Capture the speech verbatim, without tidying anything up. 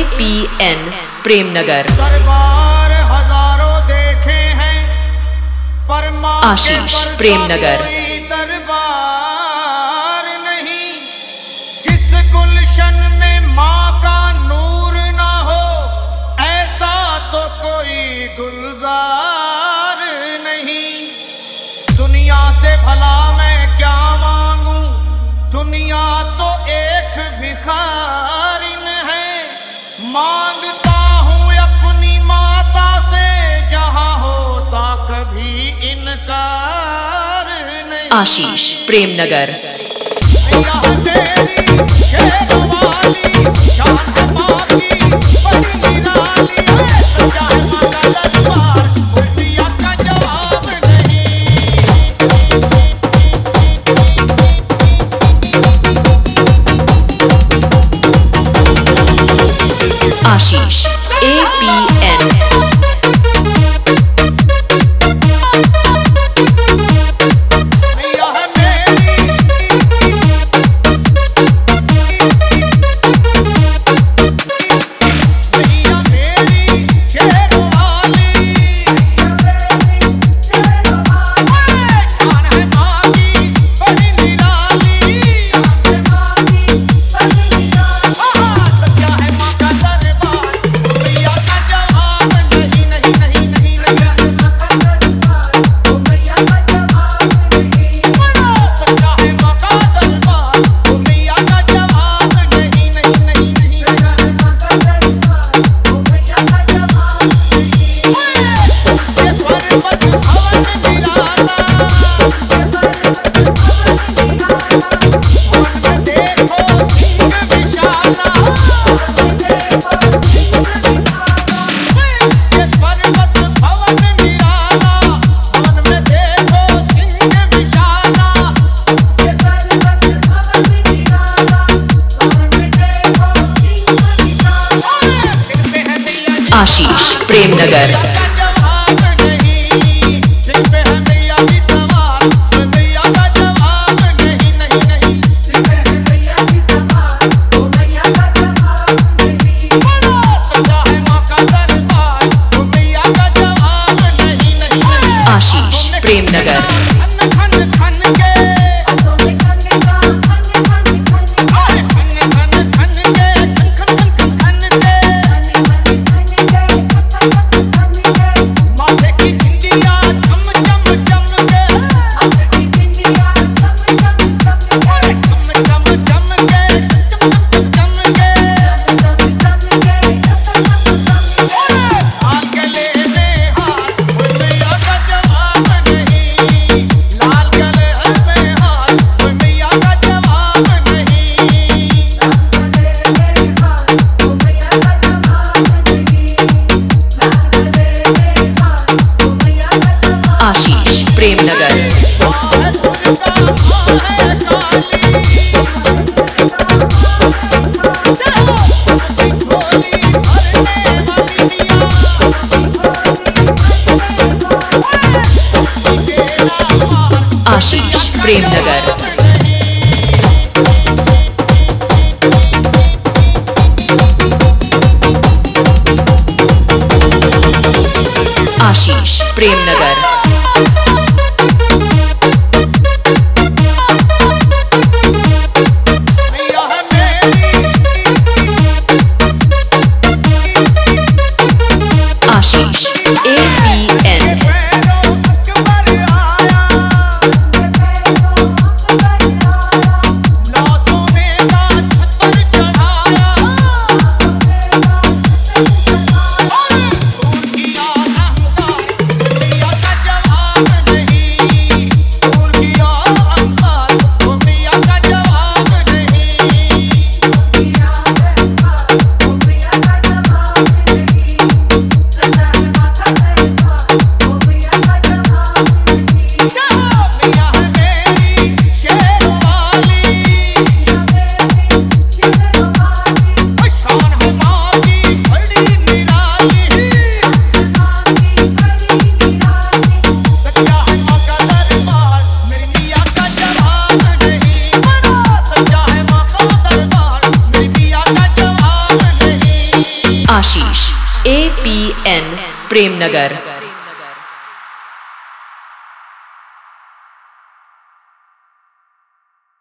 पी N Premnagar. दरबार हजारों देखे हैं पर आशीष प्रेमनगर। दरबार नहीं, जिस गुलशन में माँ का नूर ना हो ऐसा तो कोई गुलजार नहीं। दुनिया से भला मैं क्या मांगू, दुनिया तो एक भिखारिन है। मांगता हूँ अपनी माता से जहाँ होता कभी इनकार नहीं। Ashish Premnagar. Ashish A P N. Ashish Premnagar. Ashish Premnagar. Ashish Premnagar. Ashish Premnagar. Ashish Premnagar. Ashish A P N. A P N Prem Nagar.